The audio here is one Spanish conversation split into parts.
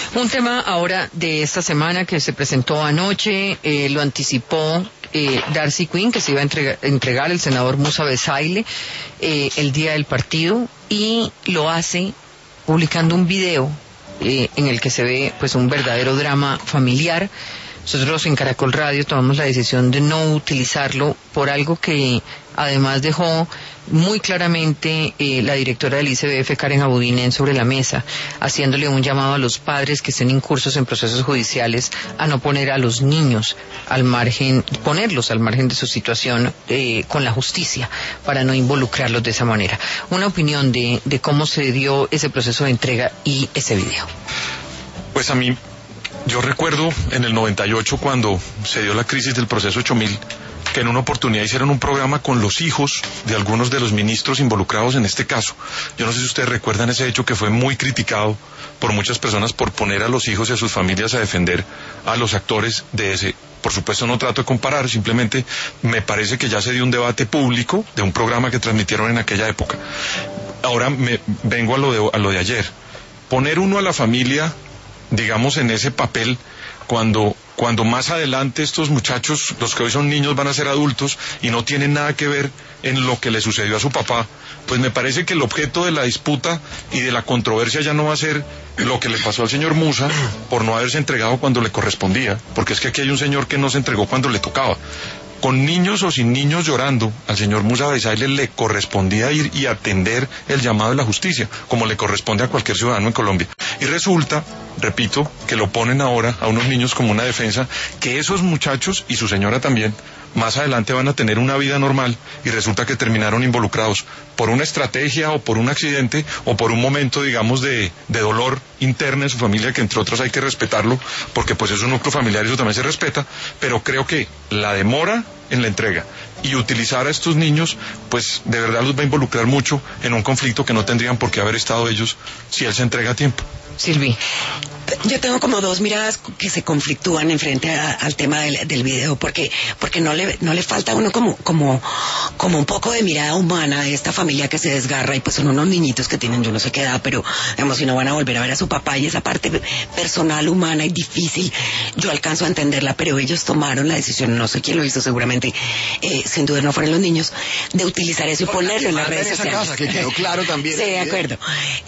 Un tema ahora de esta semana que se presentó anoche, lo anticipó Darcy Quinn, que se iba a entregar el senador Musa Besaile el día del partido, y lo hace publicando un video en el que se ve pues un verdadero drama familiar. Nosotros en Caracol Radio tomamos la decisión de no utilizarlo por algo que además dejó muy claramente la directora del ICBF, Karen Abudinen, sobre la mesa, haciéndole un llamado a los padres que estén incursos en procesos judiciales a no poner a los niños ponerlos al margen de su situación con la justicia, para no involucrarlos de esa manera. Una opinión de cómo se dio ese proceso de entrega y ese video. Pues a mí, yo recuerdo en el 98, cuando se dio la crisis del proceso 8000, que en una oportunidad hicieron un programa con los hijos de algunos de los ministros involucrados en este caso. Yo no sé si ustedes recuerdan ese hecho que fue muy criticado por muchas personas por poner a los hijos y a sus familias a defender a los actores de ese. Por supuesto no trato de comparar, simplemente me parece que ya se dio un debate público de un programa que transmitieron en aquella época. Ahora vengo a lo de ayer. Poner uno a la familia, digamos, en ese papel, cuando más adelante estos muchachos, los que hoy son niños, van a ser adultos y no tienen nada que ver en lo que le sucedió a su papá, pues me parece que el objeto de la disputa y de la controversia ya no va a ser lo que le pasó al señor Musa por no haberse entregado cuando le correspondía, porque es que aquí hay un señor que no se entregó cuando le tocaba. Con niños o sin niños llorando, al señor Musa Besaile le correspondía ir y atender el llamado de la justicia, como le corresponde a cualquier ciudadano en Colombia. Y resulta, repito, que lo ponen ahora a unos niños como una defensa, que esos muchachos y su señora también, más adelante van a tener una vida normal, y resulta que terminaron involucrados por una estrategia o por un accidente o por un momento, digamos, de dolor interno en su familia, que entre otros hay que respetarlo, porque pues es un núcleo familiar y eso también se respeta, pero creo que la demora en la entrega y utilizar a estos niños, pues de verdad los va a involucrar mucho en un conflicto que no tendrían por qué haber estado ellos si él se entrega a tiempo. Silvi. Yo tengo como dos miradas que se conflictúan en frente al tema del video, porque no le falta a uno como un poco de mirada humana de esta familia que se desgarra, y pues son unos niñitos que tienen yo no sé qué edad, pero digamos, si no van a volver a ver a su papá, y esa parte personal, humana y difícil, yo alcanzo a entenderla, pero ellos tomaron la decisión, no sé quién lo hizo, seguramente sin duda no fueron los niños, de utilizar eso y ponerlo en las redes sociales. Casa, que quedó claro también. Sí, de acuerdo.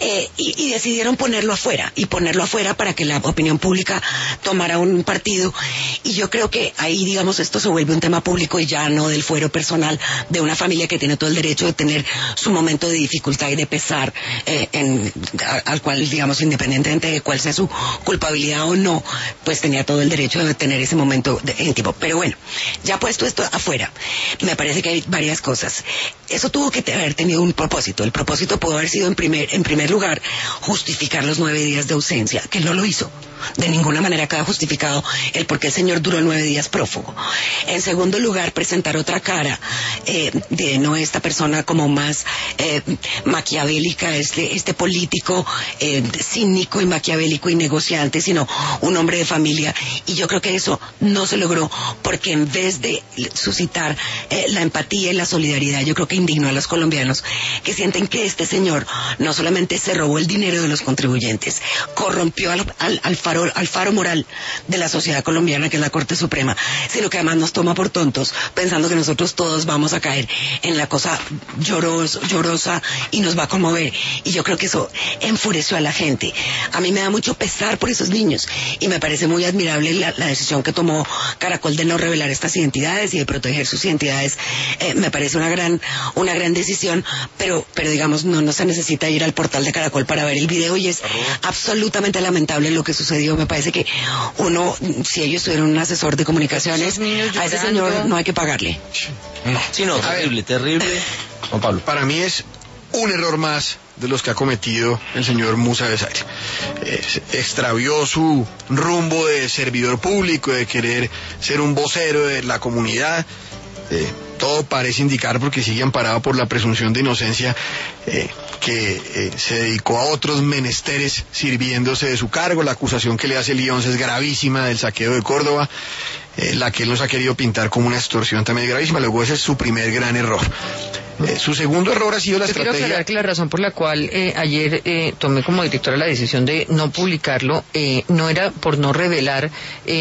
Y decidieron ponerlo afuera para que la opinión pública tomara un partido, y yo creo que ahí, digamos, esto se vuelve un tema público y ya no del fuero personal de una familia que tiene todo el derecho de tener su momento de dificultad y de pesar, al cual, digamos, independientemente de cuál sea su culpabilidad o no, pues tenía todo el derecho de tener ese momento íntimo. Pero bueno, ya puesto esto afuera, me parece que hay varias cosas. Eso tuvo que haber tenido un propósito. El propósito pudo haber sido, en primer lugar, justificar los 9 días de ausencia, que no lo hizo. De ninguna manera queda justificado el por qué el señor duró 9 días prófugo. En segundo lugar, presentar otra cara de no esta persona como más maquiavélica, este político cínico y maquiavélico y negociante, sino un hombre de familia. Y yo creo que eso no se logró, porque en vez de suscitar la empatía y la solidaridad, yo creo que indignó a los colombianos, que sienten que este señor no solamente se robó el dinero de los contribuyentes, corrompió al faro moral de la sociedad colombiana, que es la Corte Suprema, sino que además nos toma por tontos, pensando que nosotros todos vamos a caer en la cosa llorosa y nos va a conmover. Y yo creo que eso enfureció a la gente. A mí me da mucho pesar por esos niños, y me parece muy admirable la decisión que tomó Caracol de no revelar estas identidades y de proteger sus identidades. Me parece una gran decisión, pero digamos, no se necesita ir al portal de Caracol para ver el video, y es absolutamente lamentable lo que sucedió. Me parece que si ellos tuvieron un asesor de comunicaciones, a ese señor no hay que pagarle. No, terrible. Juan Pablo, para mí es un error más de los que ha cometido el señor Musa Besaile. Extravió su rumbo de servidor público, de querer ser un vocero de la comunidad. Todo parece indicar, porque sigue amparado por la presunción de inocencia, que se dedicó a otros menesteres sirviéndose de su cargo. La acusación que le hace Lyons es gravísima, del saqueo de Córdoba. La que él nos ha querido pintar como una extorsión también es gravísima. Luego ese es su primer gran error. Su segundo error ha sido la estrategia. Quiero aclarar que la razón por la cual ayer tomé como directora la decisión de no publicarlo no era por no revelar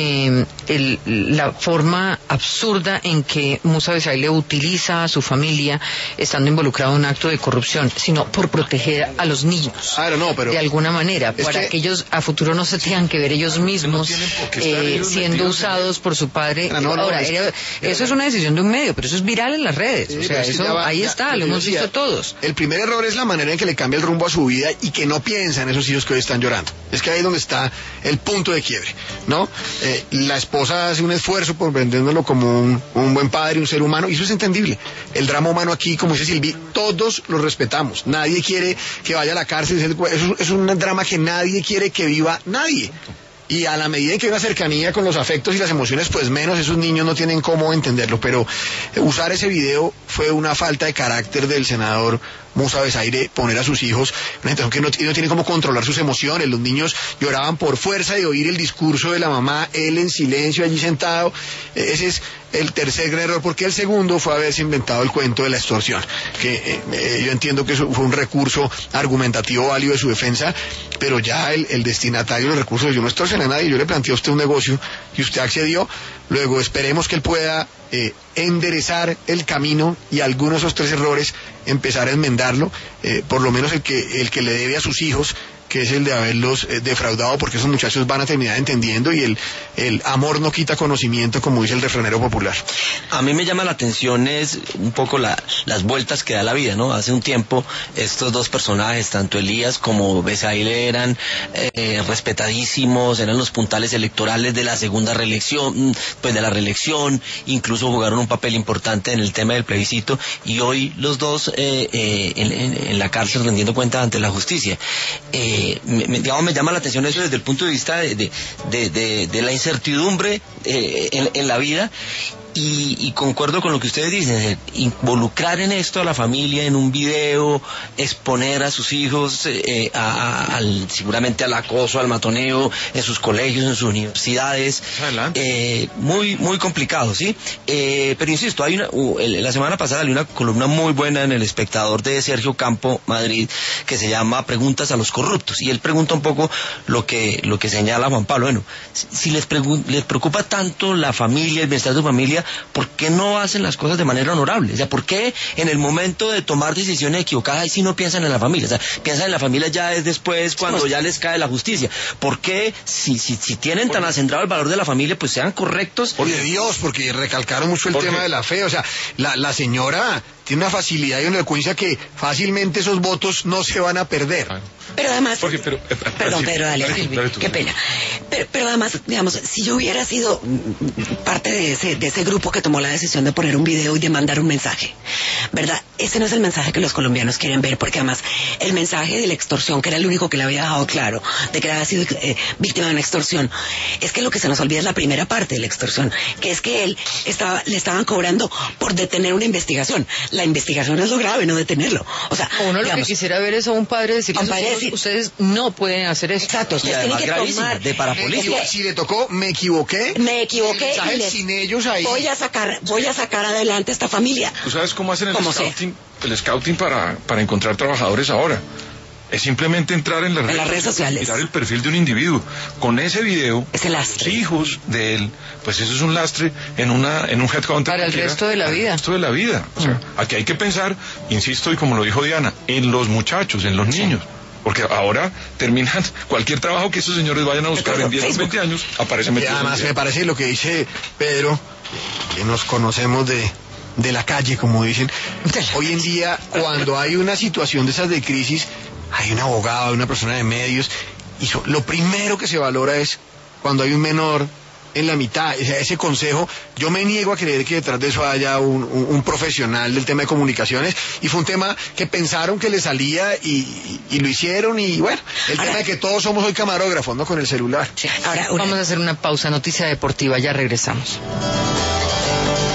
la forma absurda en que Musa Besaile utiliza a su familia estando involucrado en un acto de corrupción, sino por proteger a los niños. Pero de alguna manera, para que ellos a futuro no se tengan que ver ellos mismos siendo usados por su padre. Eso es una decisión de un medio, pero eso es viral en las redes. O sea, eso ahí está, lo hemos visto todos. El primer error es la manera en que le cambia el rumbo a su vida y que no piensa en esos hijos que hoy están llorando. Es que ahí es donde está el punto de quiebre, ¿no? La esposa hace un esfuerzo por vendiéndolo como un buen padre, un ser humano, y eso es entendible. El drama humano aquí, como dice Silvi, todos lo respetamos. Nadie quiere que vaya a la cárcel. Eso es un drama que nadie quiere que viva nadie. Y a la medida en que hay una cercanía con los afectos y las emociones, pues menos esos niños no tienen cómo entenderlo. Pero usar ese video fue una falta de carácter del senador Musa Besaile, poner a sus hijos una situación que no tiene cómo controlar sus emociones. Los niños lloraban por fuerza de oír el discurso de la mamá, él en silencio allí sentado. Ese es el tercer gran error, porque el segundo fue haberse inventado el cuento de la extorsión, que yo entiendo que eso fue un recurso argumentativo válido de su defensa, pero ya el destinatario de los recursos, yo no extorsioné a nadie, yo le planteé a usted un negocio y usted accedió. Luego esperemos que él pueda enderezar el camino y algunos de esos tres errores empezar a enmendarlo, por lo menos el que le debe a sus hijos, que es el de haberlos defraudado, porque esos muchachos van a terminar entendiendo, y el amor no quita conocimiento, como dice el refranero popular. A mí me llama la atención es un poco las vueltas que da la vida, ¿no? Hace un tiempo estos dos personajes, tanto Elías como Besaile, eran respetadísimos, eran los puntales electorales de la segunda reelección, pues de la reelección, incluso jugaron un papel importante en el tema del plebiscito, y hoy los dos en la cárcel rendiendo cuentas ante la justicia. Me llama la atención eso desde el punto de vista de la incertidumbre en la vida. Y concuerdo con lo que ustedes dicen, involucrar en esto a la familia en un video, exponer a sus hijos seguramente al acoso, al matoneo en sus colegios, en sus universidades, muy complicado, ¿sí? Pero insisto, la semana pasada hay una columna muy buena en El Espectador de Sergio Campo Madrid que se llama Preguntas a los corruptos, y él pregunta un poco lo que señala Juan Pablo. Bueno, si les preocupa tanto la familia, el bienestar de su familia, ¿por qué no hacen las cosas de manera honorable? O sea, ¿por qué en el momento de tomar decisiones equivocadas ahí sí no piensan en la familia? O sea, piensan en la familia ya es después, cuando ya les cae la justicia. ¿Por qué, si tienen tan acendrado el valor de la familia, pues sean correctos? Por Dios, porque recalcaron mucho el tema de la fe. O sea, la señora tiene una facilidad y una elocuencia que fácilmente esos votos no se van a perder. Pero además, perdón, Pedro, dale, qué pena. Pero además, digamos, si yo hubiera sido parte de ese grupo que tomó la decisión de poner un video y de mandar un mensaje, ¿verdad? Ese no es el mensaje que los colombianos quieren ver, porque además el mensaje de la extorsión, que era el único que le había dejado claro, de que había sido víctima de una extorsión, es que lo que se nos olvida es la primera parte de la extorsión, que es que le estaban cobrando por detener una investigación. La investigación es lo grave, no detenerlo. O sea, uno lo que quisiera ver es a un padre decirle, ustedes no pueden hacer esto. Exacto, ustedes tienen que tomar de parapolítica. Si le tocó, me equivoqué y sin ellos ahí voy a sacar adelante esta familia. ¿Tú sabes cómo hacen el scouting para encontrar trabajadores ahora? Es simplemente entrar en las redes sociales, mirar el perfil de un individuo. Con ese video, los hijos de él, pues eso es un lastre en un headhunter. Para el resto de la vida. El resto de la vida. O sea, aquí hay que pensar, insisto, y como lo dijo Diana, en los muchachos, en los niños. Porque ahora terminan cualquier trabajo que esos señores vayan a buscar en 10 o 20 años, aparece metido. Y además me parece lo que dice Pedro, que nos conocemos de la calle, como dicen. Hoy en día, cuando hay una situación de esas de crisis, hay un abogado, una persona de medios, y lo primero que se valora es cuando hay un menor en la mitad. O sea, ese consejo, yo me niego a creer que detrás de eso haya un profesional del tema de comunicaciones, y fue un tema que pensaron que le salía y lo hicieron, y bueno, tema de que todos somos hoy camarógrafos, ¿no? Con el celular. Sí. Ahora, vamos a hacer una pausa, noticia deportiva, ya regresamos.